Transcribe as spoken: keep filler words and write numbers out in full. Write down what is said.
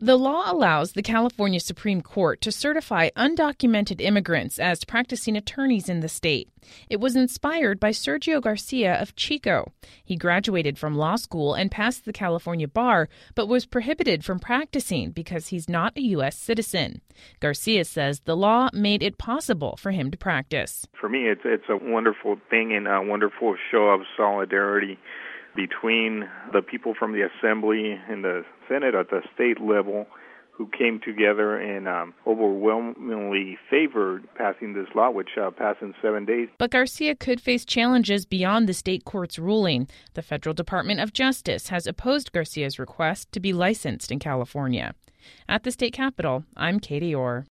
The law allows the California Supreme Court to certify undocumented immigrants as practicing attorneys in the state. It was inspired by Sergio Garcia of Chico. He graduated from law school and passed the California bar, but was prohibited from practicing because he's not a U S citizen. Garcia says the law made it possible for him to practice. For me, it's it's a wonderful thing and a wonderful show of solidarity between the people from the Assembly and the Senate at the state level who came together and um, overwhelmingly favored passing this law, which uh, passed in seven days. But Garcia could face challenges beyond the state court's ruling. The Federal Department of Justice has opposed Garcia's request to be licensed in California. At the state capitol, I'm Katie Orr.